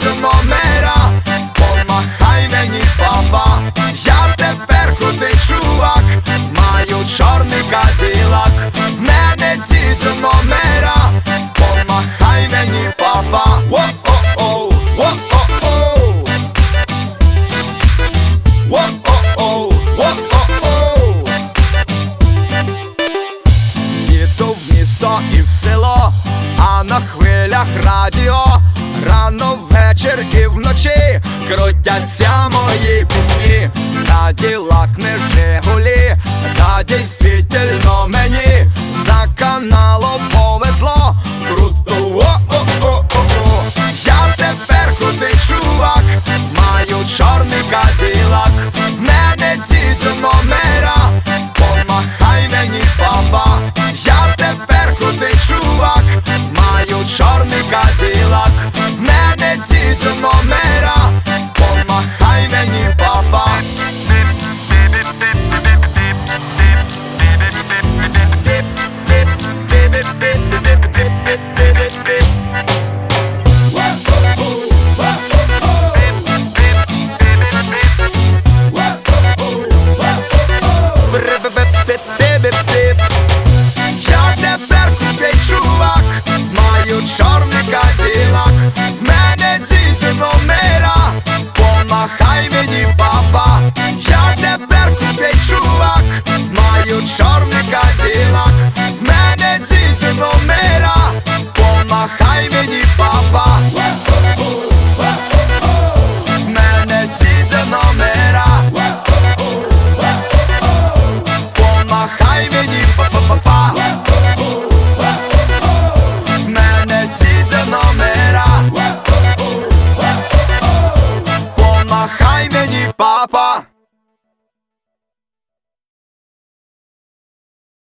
до номера, помахай мені, папа, я тепер крутий чувак, маю чорний кадилак. Мене дідо номера, помахай мені, папа. Воу-оу-оу, воу-оу-оу, воу-оу-оу, воу-оу-оу. Їду в місто і в село, а на хвилях радіо рано, ввечір і вночі крутяться